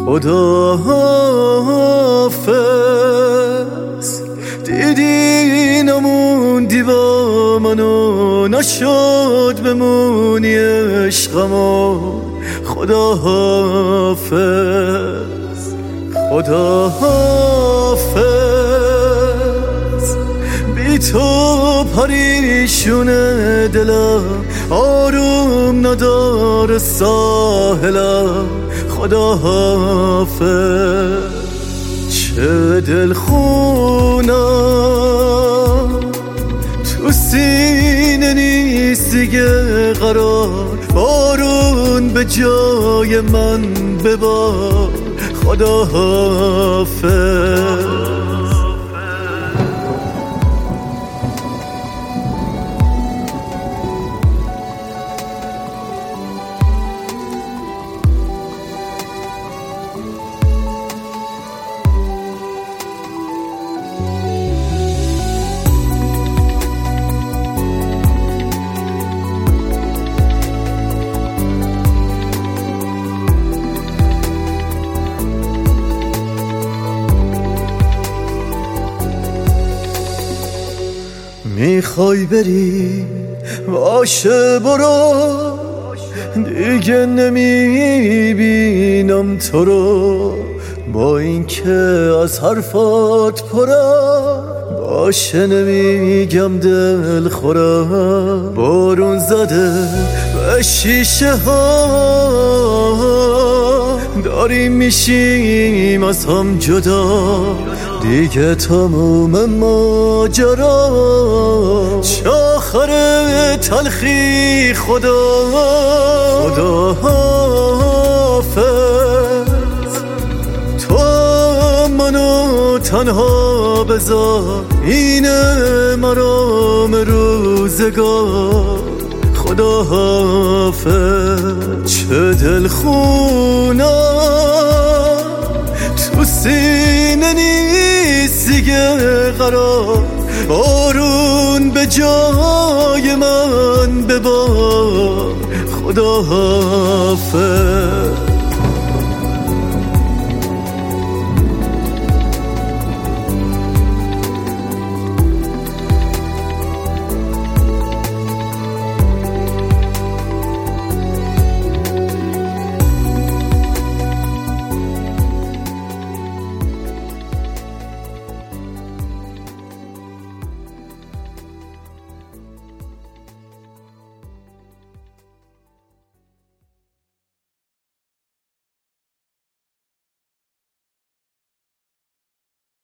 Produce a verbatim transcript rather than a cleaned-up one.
خدا حافظ. دیدی نموندی با منو، نشد بمونی عشقمو. خدا حافظ، خدا حافظ. بی تو پریشونه دلم، آروم نداره ساحلم. خدا حافظ. چه دلخونم تو سینه نیست دیگه قرار، بارون به جای من ببار. خدا حافظ. میخوای بری باشه برو، دیگه نمیبینم تو رو. با این که از حرفات پرم، باشه نمیگم دل خورم. بارون زده به شیشه ها، داریم میشیم از هم جدا. دیگه تموم ماجرا، چه آخر تلخی. خدا خدا حافظ. تو منو تنها بذار، اینه مرام روزگار. خدا حافظ. چه دلخونم تو سینه نیست دیگه قرار، بارون به جای من ببار. خدا حافظ.